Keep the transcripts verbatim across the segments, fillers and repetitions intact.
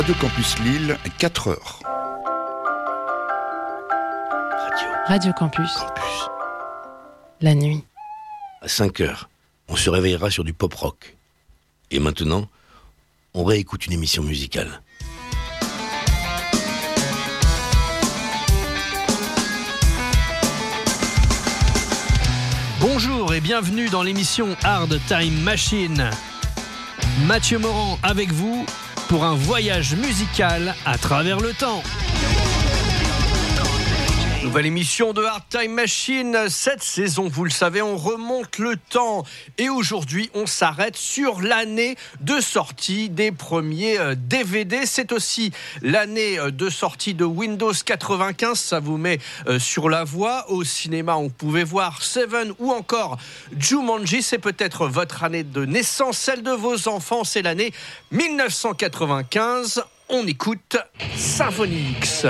Radio Campus Lille, quatre heures. Radio. Radio Campus. Campus. La nuit. À cinq heures, on se réveillera sur du pop-rock. Et maintenant, on réécoute une émission musicale. Bonjour et bienvenue dans l'émission Hard Time Machine. Mathieu Morand avec vous pour un voyage musical à travers le temps. Nouvelle émission de Hard Time Machine. Cette saison, vous le savez, on remonte le temps. Et aujourd'hui, on s'arrête sur l'année de sortie des premiers D V D. C'est aussi l'année de sortie de Windows quatre-vingt-quinze. Ça vous met sur la voie. Au cinéma, on pouvait voir Seven ou encore Jumanji. C'est peut-être votre année de naissance, celle de vos enfants. C'est l'année dix-neuf cent quatre-vingt-quinze. On écoute Symphony X.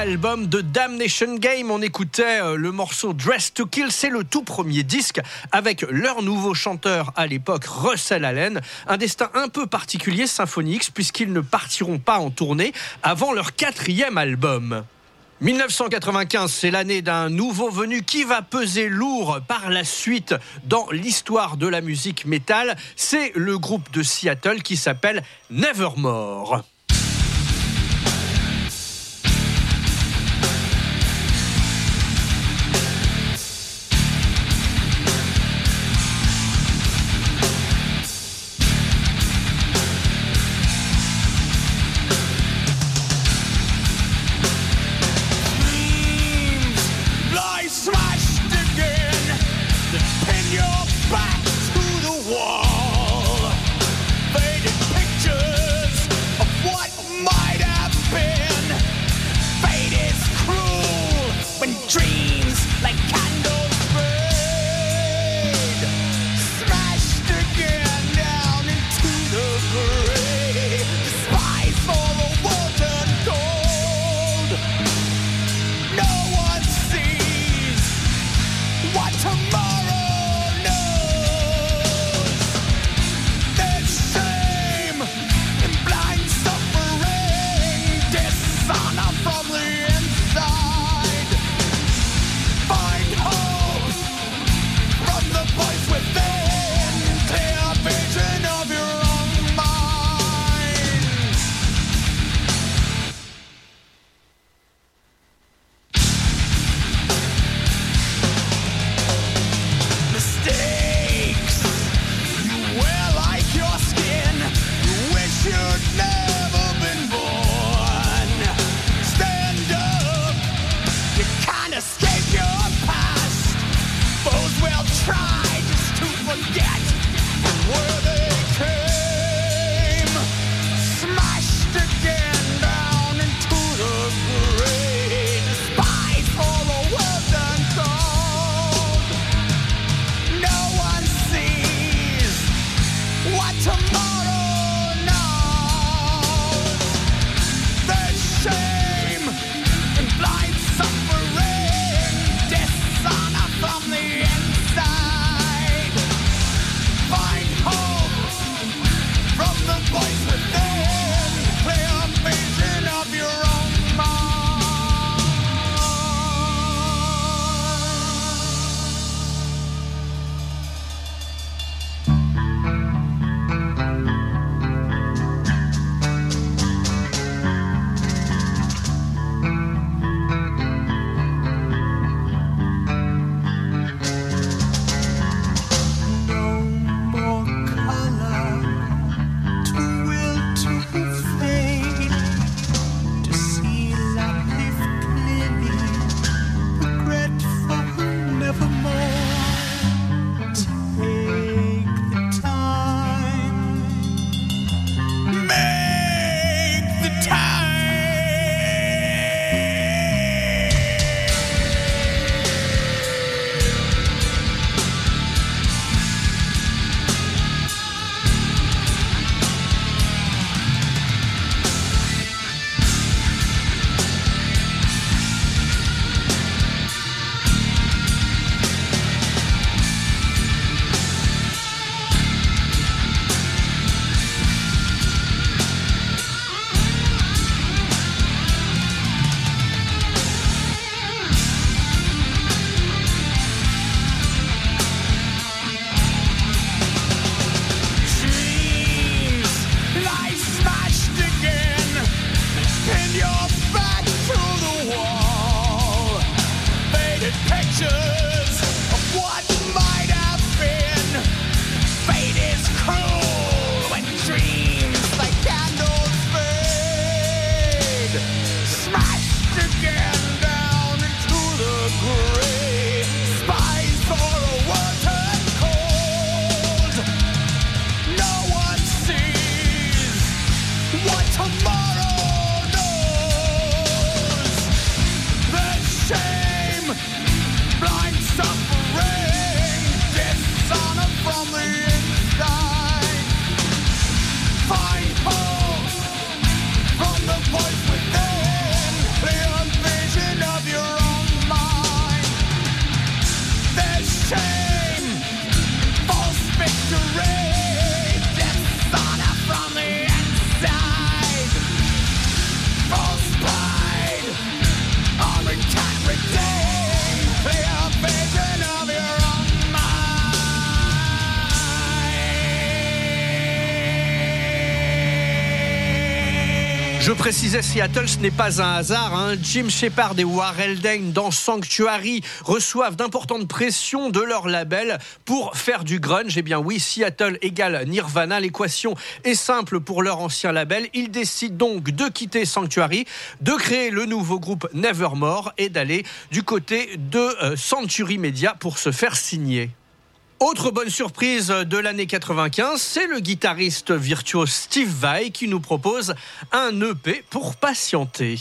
album de Damnation Game. On écoutait euh, le morceau Dressed to Kill. C'est le tout premier disque avec leur nouveau chanteur à l'époque, Russell Allen. Un destin un peu particulier, Symphony X, puisqu'ils ne partiront pas en tournée avant leur quatrième album. dix-neuf cent quatre-vingt-quinze, c'est l'année d'un nouveau venu qui va peser lourd par la suite dans l'histoire de la musique métal. C'est le groupe de Seattle qui s'appelle Nevermore. Blind Je précisais, Seattle, ce n'est pas un hasard. Hein. Jim Shepard et Warren Dane dans Sanctuary reçoivent d'importantes pressions de leur label pour faire du grunge. Eh bien oui, Seattle égale Nirvana. L'équation est simple pour leur ancien label. Ils décident donc de quitter Sanctuary, de créer le nouveau groupe Nevermore et d'aller du côté de euh, Century Media pour se faire signer. Autre bonne surprise de l'année quatre-vingt-quinze, c'est le guitariste virtuose Steve Vai qui nous propose un E P pour patienter.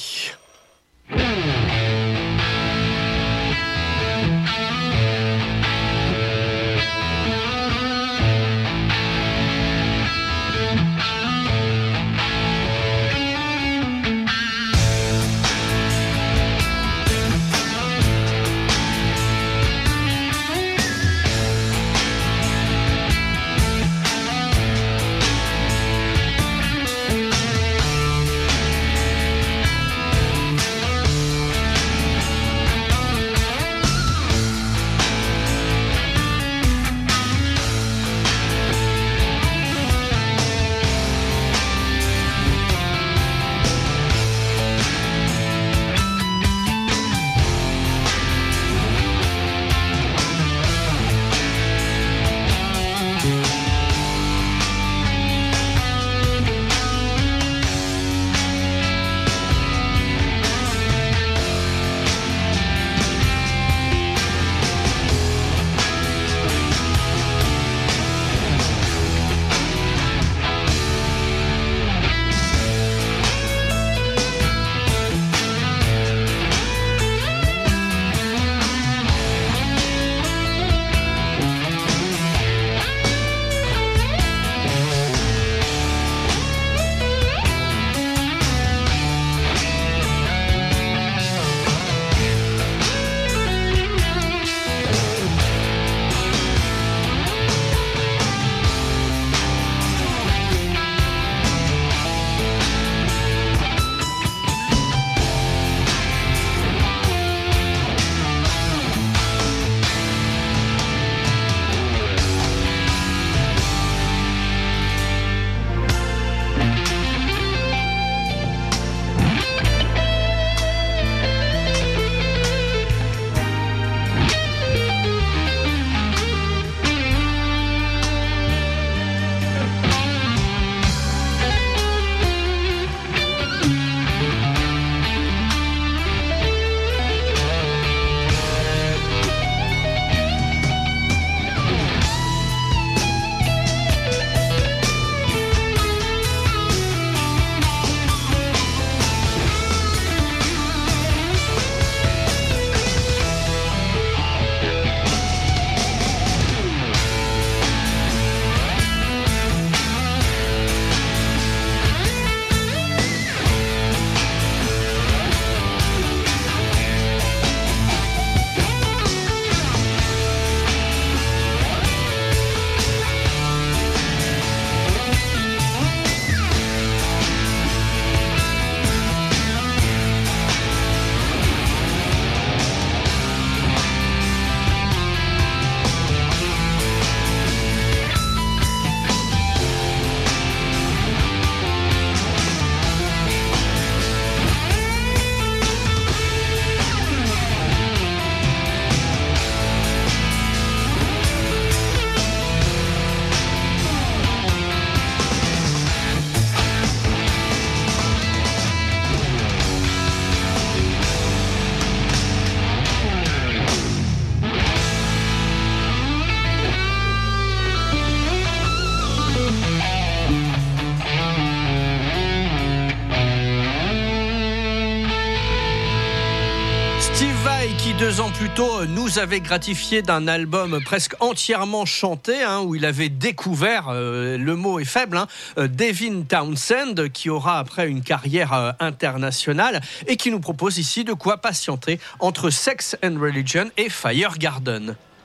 Qui deux ans plus tôt nous avait gratifié d'un album presque entièrement chanté, hein, où il avait découvert, euh, le mot est faible, hein, Devin Townsend, qui aura après une carrière euh, internationale et qui nous propose ici de quoi patienter entre Sex and Religion et Fire Garden.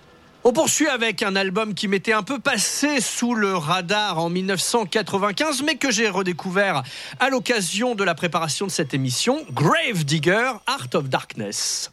On poursuit avec un album qui m'était un peu passé sous le radar en mille neuf cent quatre-vingt-quinze, mais que j'ai redécouvert à l'occasion de la préparation de cette émission, Grave Digger, Art of Darkness.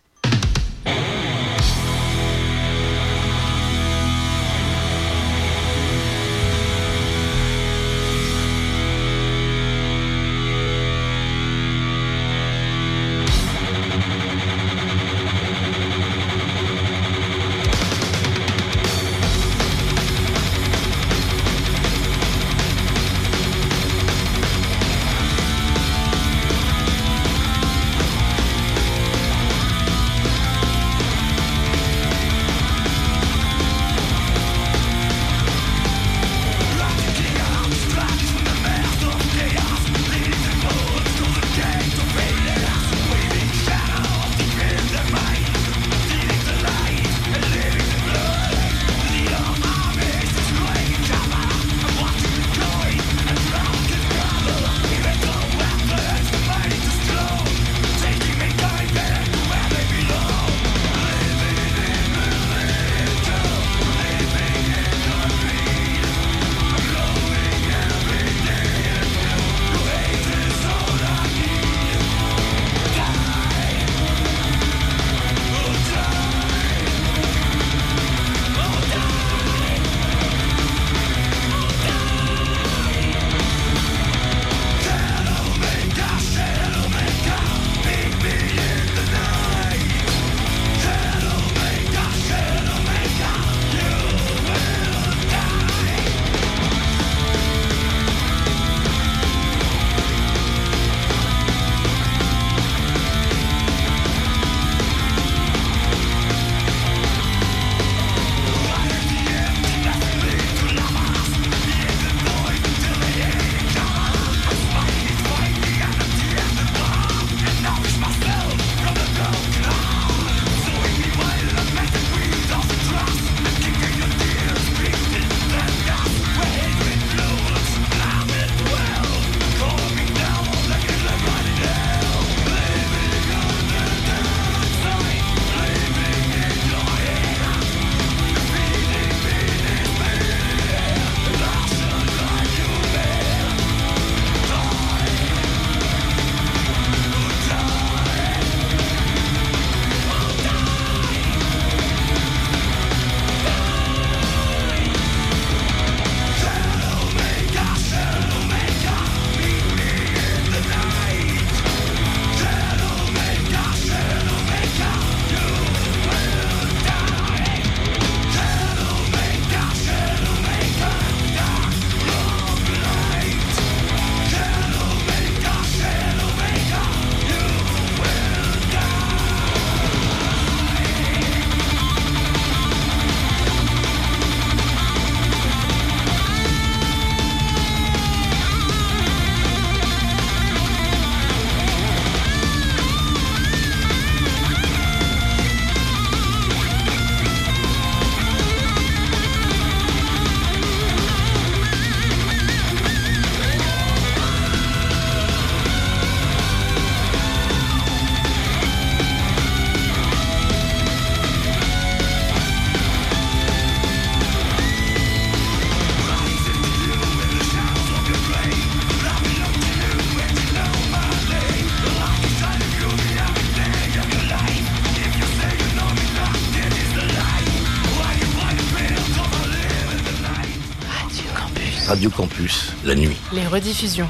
Radio Campus, la nuit. Les rediffusions.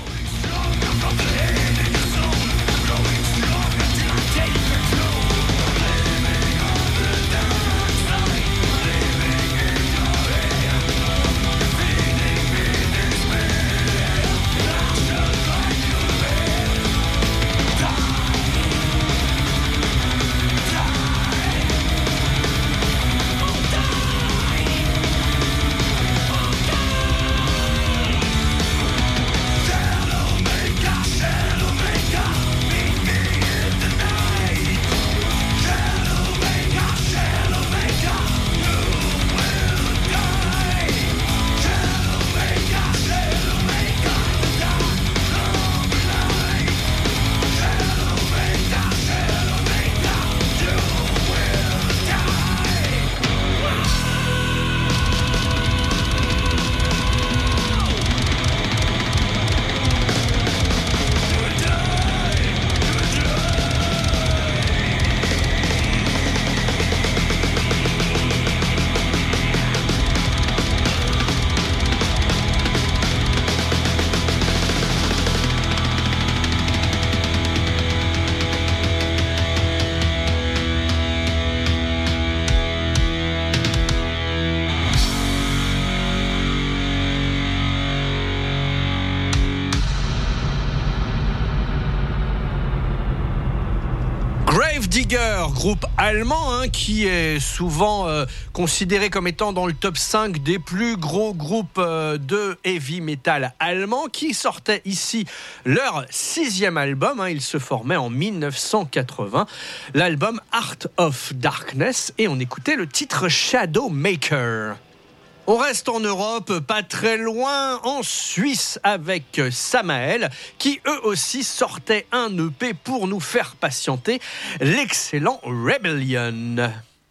Down Maker, groupe allemand hein, qui est souvent euh, considéré comme étant dans le top cinq des plus gros groupes euh, de heavy metal allemand, qui sortait ici leur sixième album. Hein, il se formait en dix-neuf cent quatre-vingts, l'album Art of Darkness, et on écoutait le titre Shadow Maker. On reste en Europe, pas très loin, en Suisse, avec Samael, qui eux aussi sortaient un E P pour nous faire patienter, l'excellent Rebellion.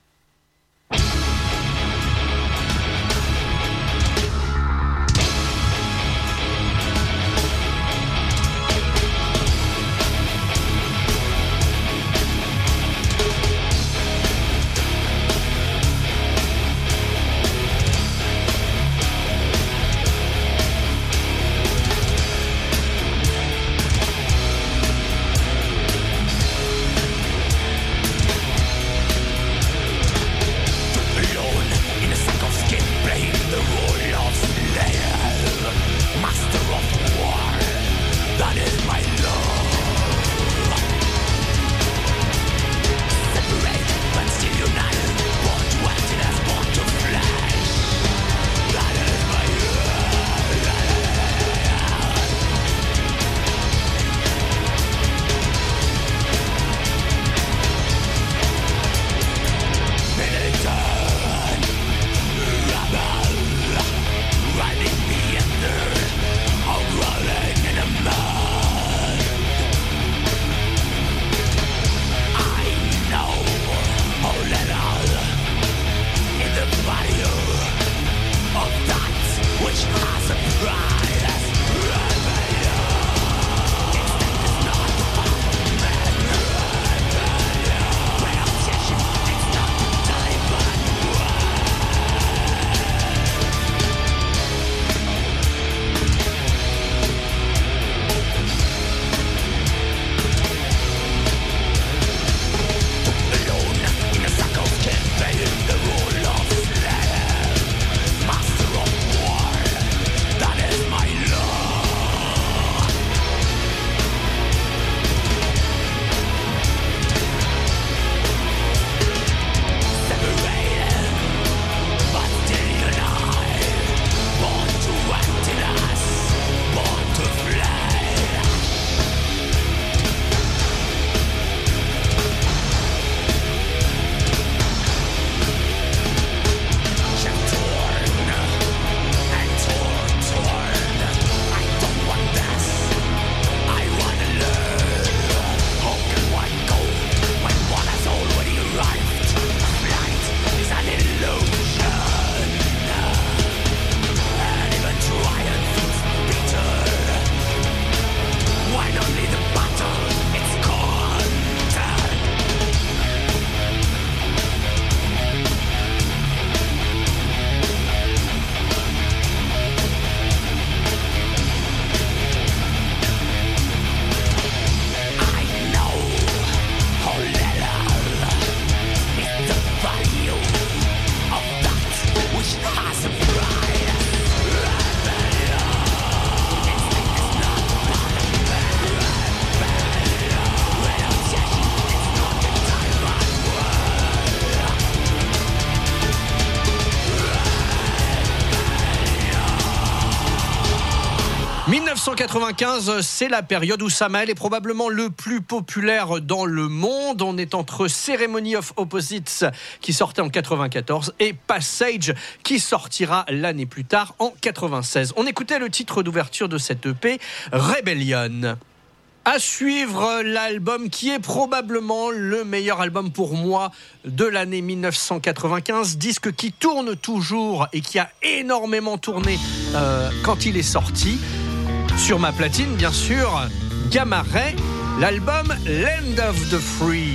dix-neuf cent quatre-vingt-quinze, c'est la période où Samael est probablement le plus populaire dans le monde. On est entre Ceremony of Opposites, qui sortait en quatre-vingt-quatorze, et Passage, qui sortira l'année plus tard, en quatre-vingt-seize. On écoutait le titre d'ouverture de cette E P, Rebellion. À suivre, l'album qui est probablement le meilleur album pour moi de l'année dix-neuf cent quatre-vingt-quinze, disque qui tourne toujours et qui a énormément tourné euh, quand il est sorti. Sur ma platine, bien sûr, Gamma Ray, l'album Land of the Free.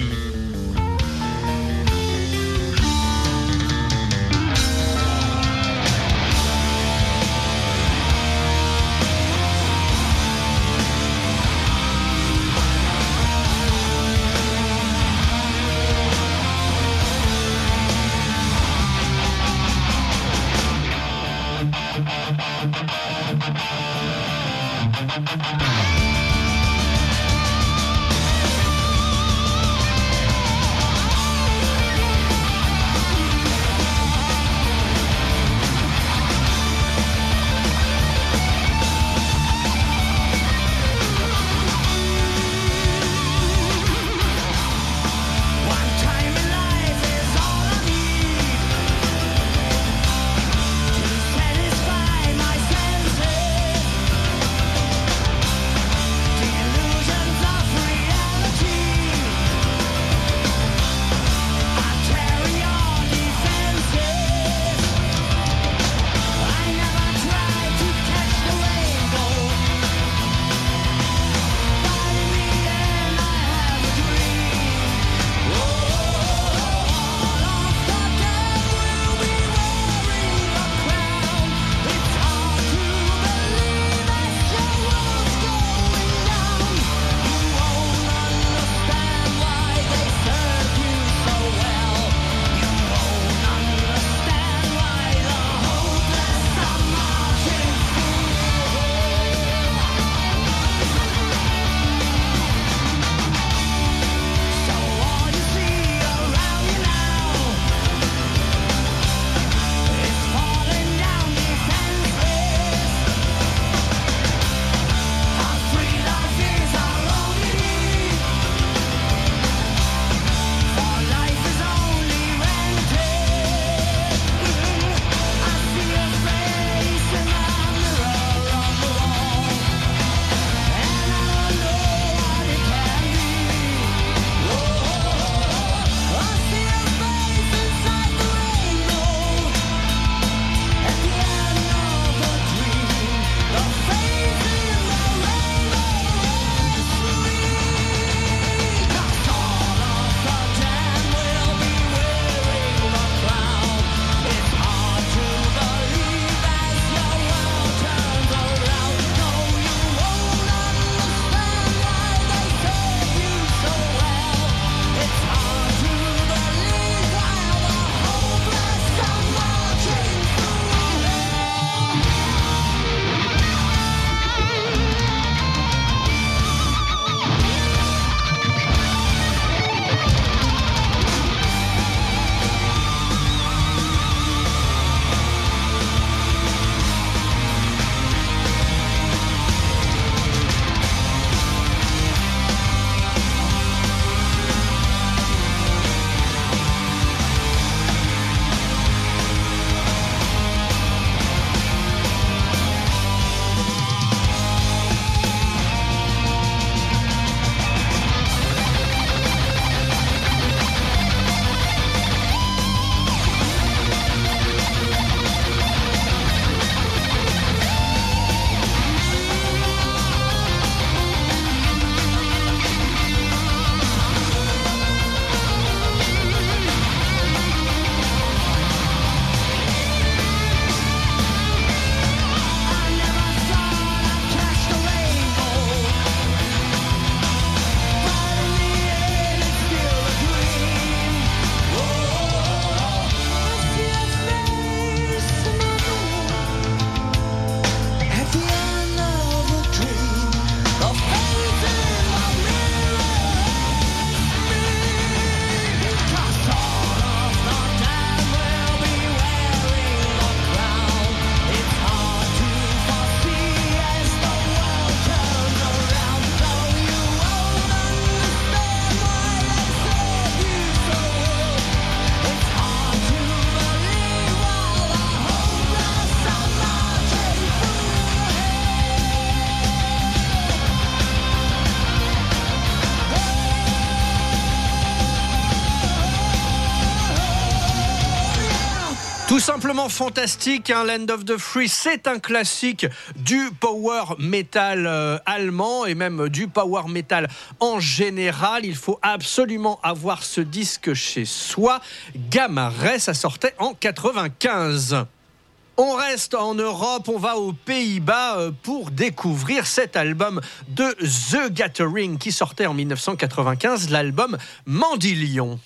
Tout simplement fantastique, hein, Land of the Free, c'est un classique du power metal euh, allemand et même du power metal en général. Il faut absolument avoir ce disque chez soi. Gamma Ray, ça sortait en quatre-vingt-quinze. On reste en Europe, on va aux Pays-Bas pour découvrir cet album de The Gathering qui sortait en dix-neuf cent quatre-vingt-quinze, l'album Mandillion.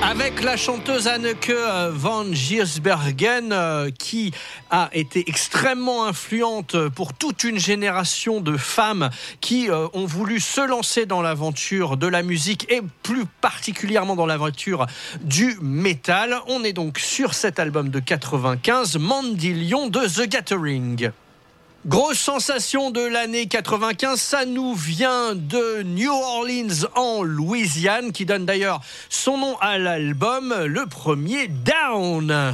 Avec la chanteuse Anneke van Giersbergen, euh, qui a été extrêmement influente pour toute une génération de femmes qui euh, ont voulu se lancer dans l'aventure de la musique et plus particulièrement dans l'aventure du métal. On est donc sur cet album de quatre-vingt-quinze, Mandy Lion de The Gathering. Grosse sensation de l'année quatre-vingt-quinze, ça nous vient de New Orleans en Louisiane, qui donne d'ailleurs son nom à l'album, le premier Down.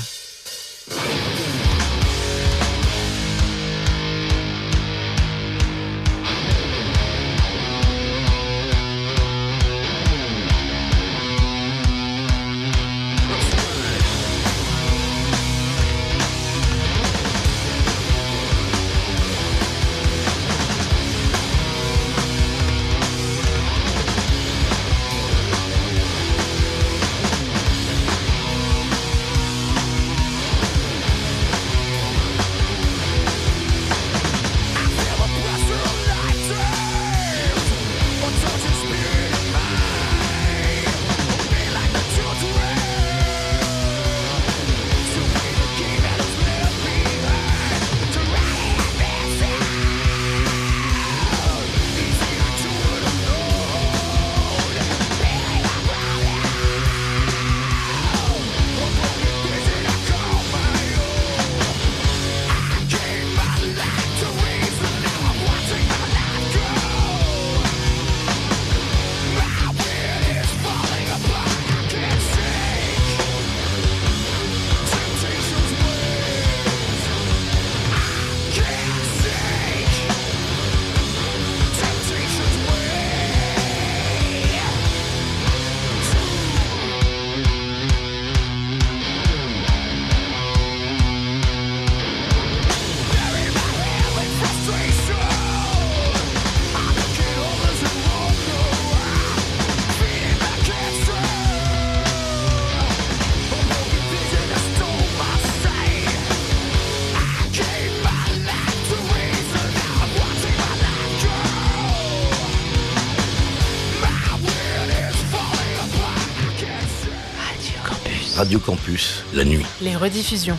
Radio Campus, la nuit. Les rediffusions.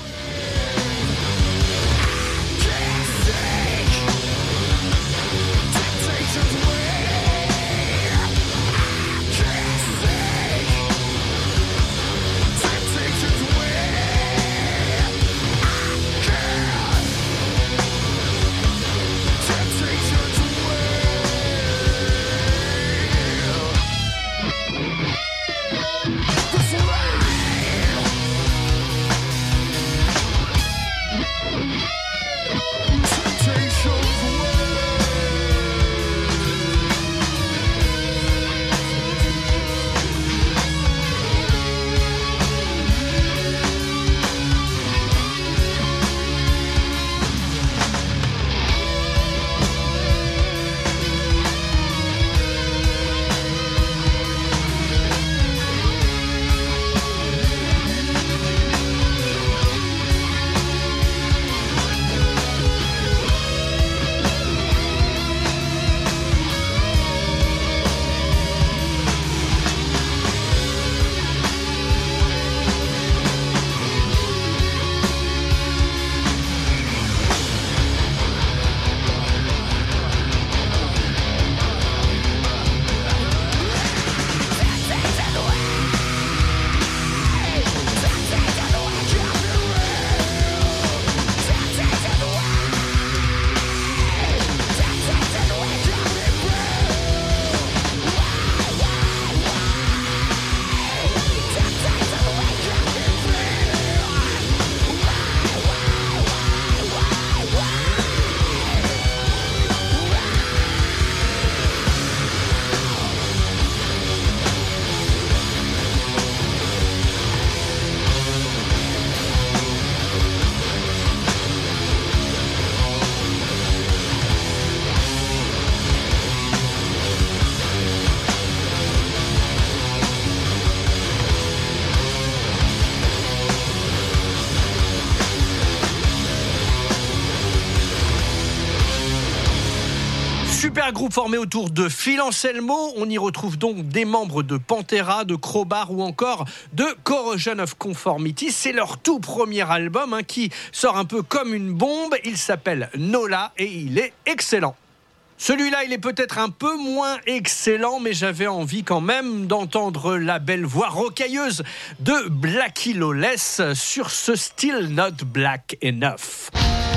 un groupe formé autour de Phil Anselmo. On y retrouve donc des membres de Pantera, de Crowbar ou encore de Corrosion of Conformity. C'est leur tout premier album hein, qui sort un peu comme une bombe. Il s'appelle Nola et il est excellent. Celui-là, il est peut-être un peu moins excellent, mais j'avais envie quand même d'entendre la belle voix rocailleuse de Blackie Lawless sur ce Still Not Black Enough.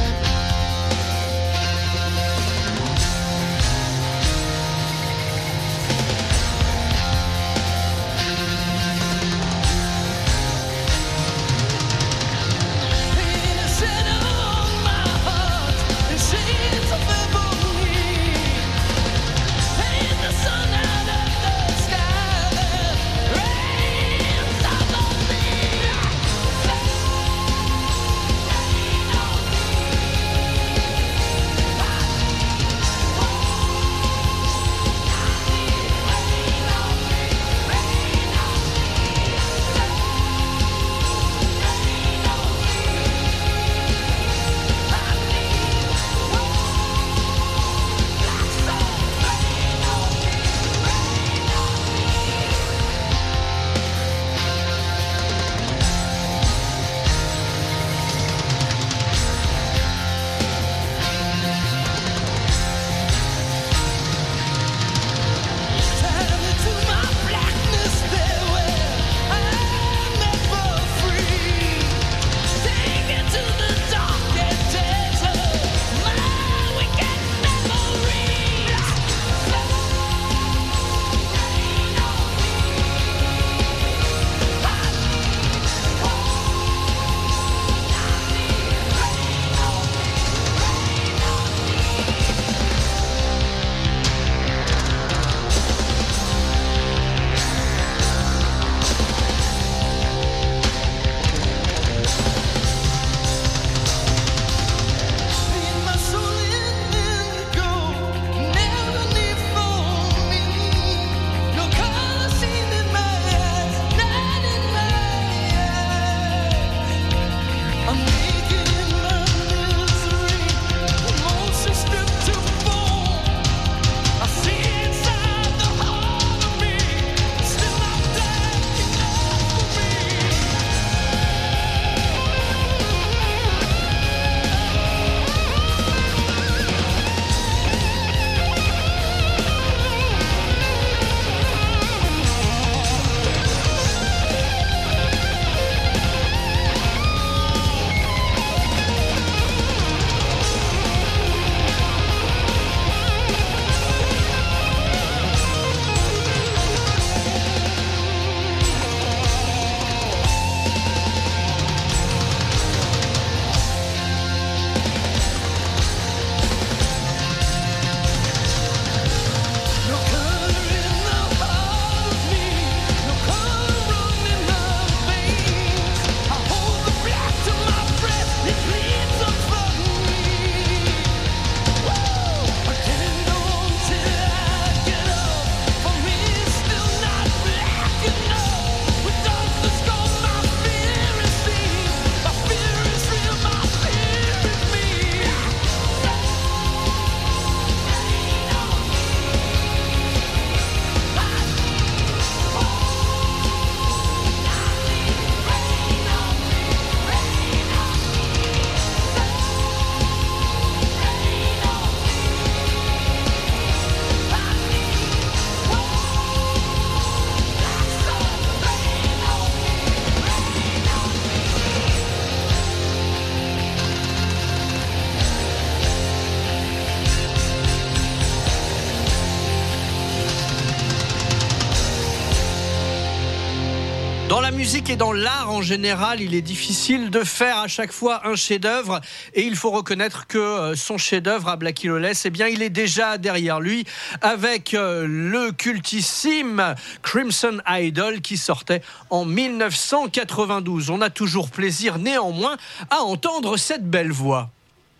Dans la musique et dans l'art en général, il est difficile de faire à chaque fois un chef-d'œuvre et il faut reconnaître que son chef-d'œuvre à Blackie Lawless, eh bien, il est déjà derrière lui avec le cultissime Crimson Idol qui sortait en dix-neuf cent quatre-vingt-douze. On a toujours plaisir néanmoins à entendre cette belle voix.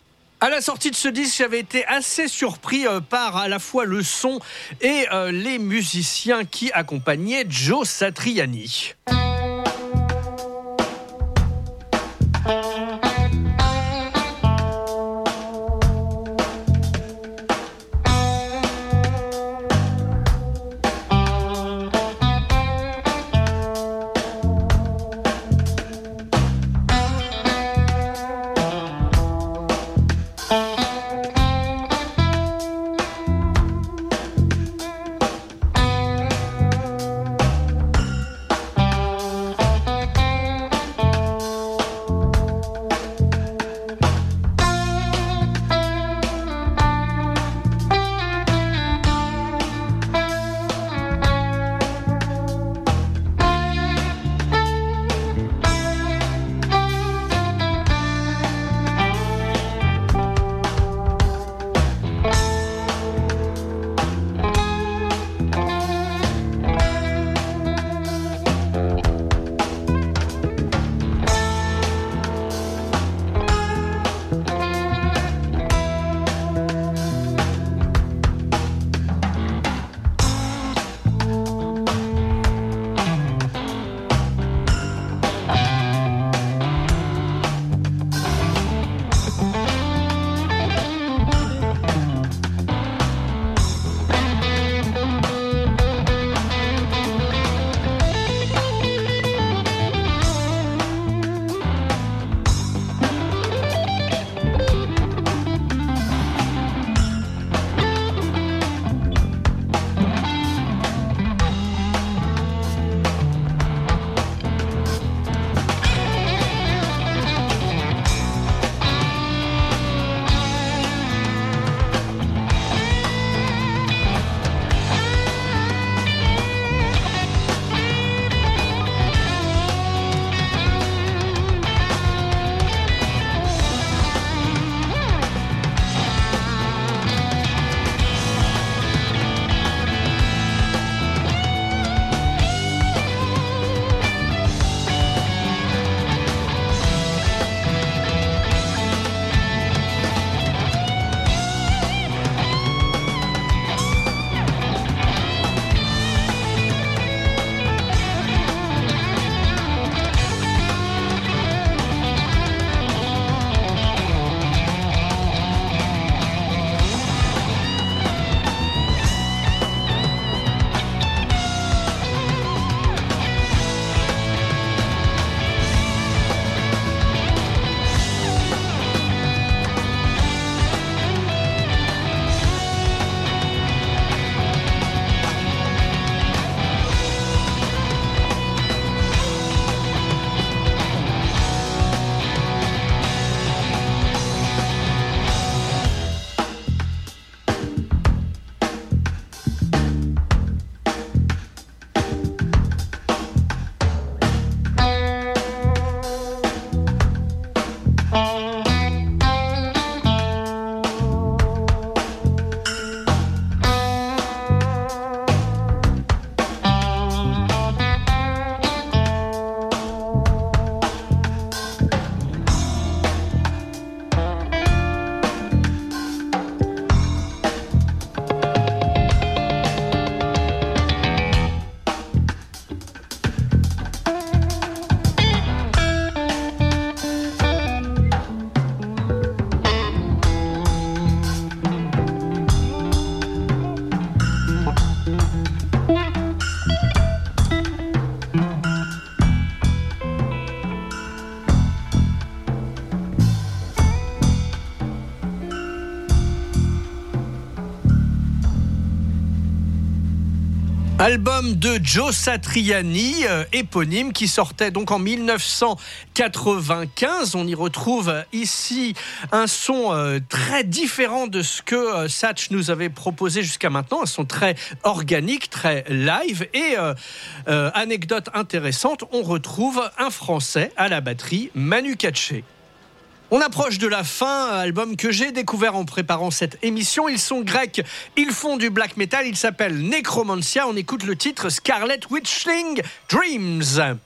À la sortie de ce disque, j'avais été assez surpris par à la fois le son et les musiciens qui accompagnaient Joe Satriani. Album de Joe Satriani, euh, éponyme, qui sortait donc en mille neuf cent quatre-vingt-quinze. On y retrouve ici un son euh, très différent de ce que euh, Satch nous avait proposé jusqu'à maintenant, un son très organique, très live. Et euh, euh, anecdote intéressante, on retrouve un Français à la batterie, Manu Katché. On approche de la fin, album que j'ai découvert en préparant cette émission. Ils sont grecs, ils font du black metal, ils s'appellent Necromancia. On écoute le titre Scarlet Witchling Dreams.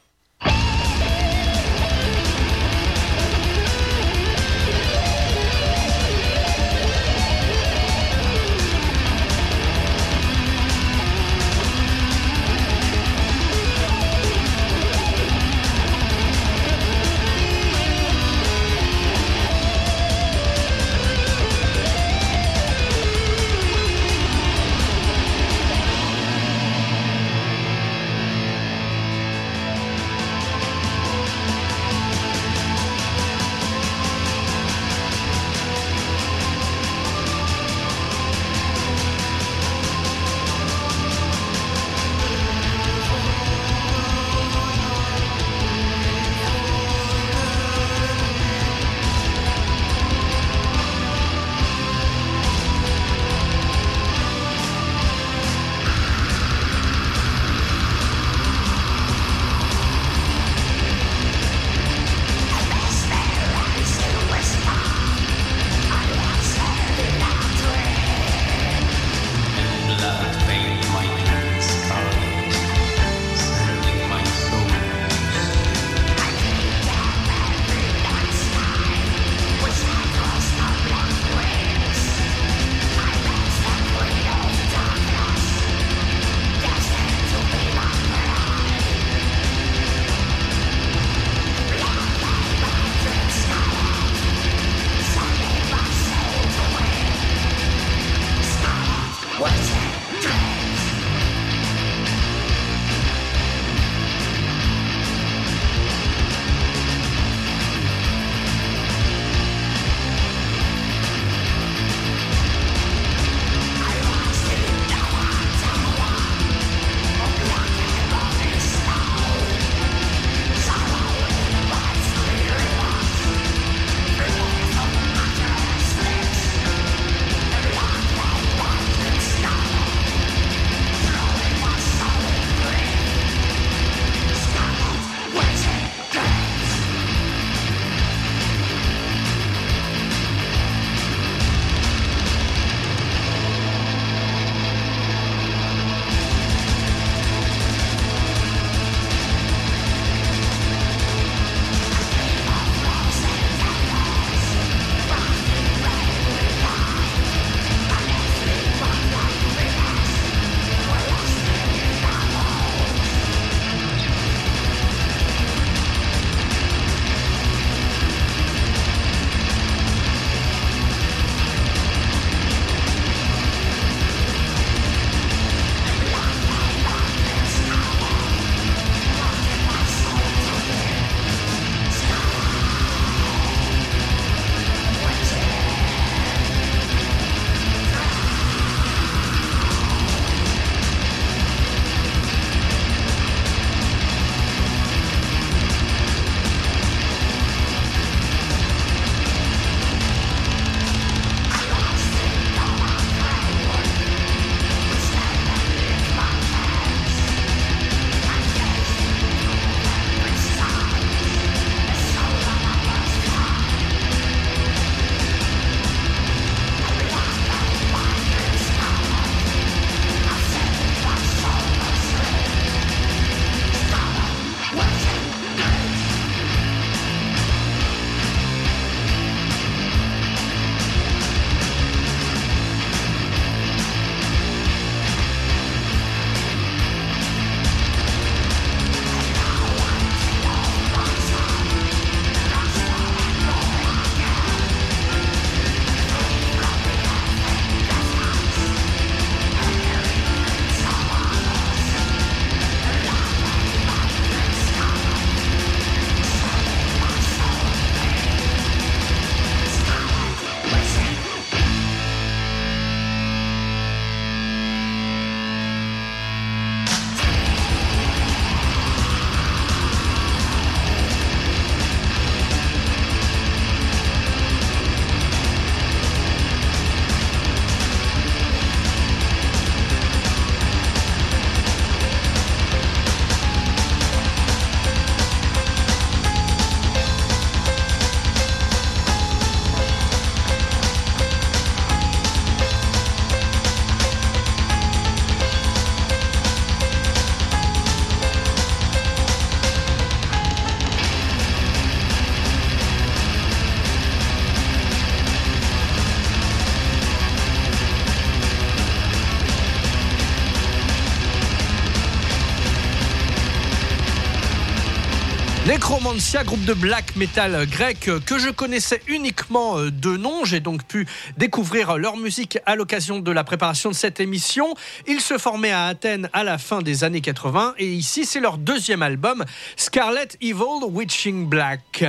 Necromantia, groupe de black metal grec que je connaissais uniquement de nom. J'ai donc pu découvrir leur musique à l'occasion de la préparation de cette émission. Ils se formaient à Athènes à la fin des années quatre-vingts et ici c'est leur deuxième album, Scarlet Evil Witching Black.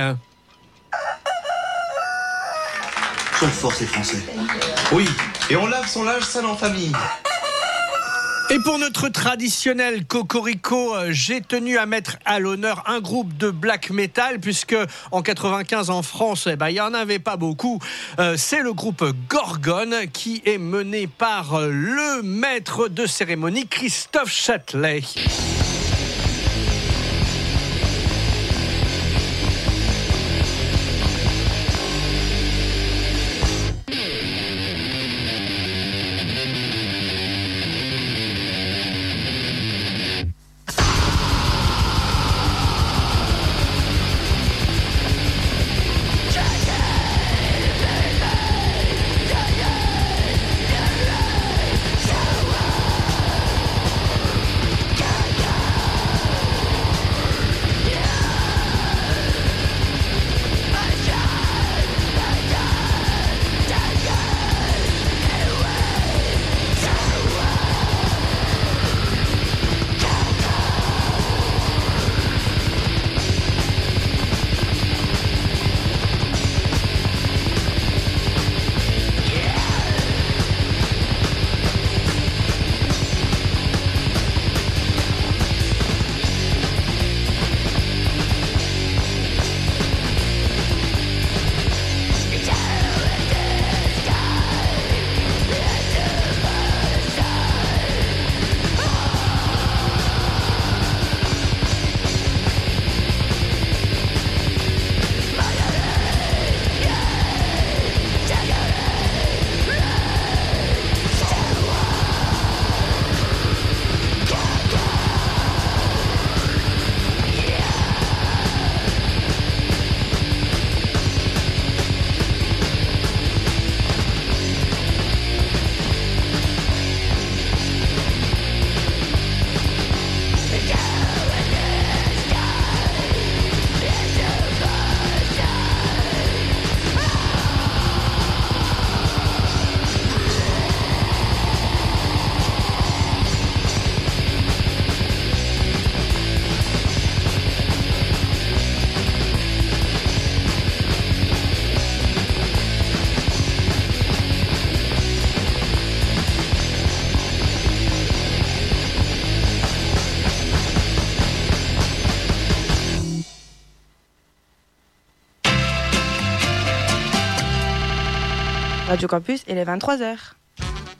Quelle force les Français. Oui, et on lave son linge sale en famille. Et pour notre traditionnel Cocorico, j'ai tenu à mettre à l'honneur un groupe de black metal, puisque en quatre-vingt-quinze en France, eh ben, il n'y en avait pas beaucoup. Euh, c'est le groupe Gorgone qui est mené par le maître de cérémonie Christophe Châtelet. Radio Campus, il est vingt-trois heures.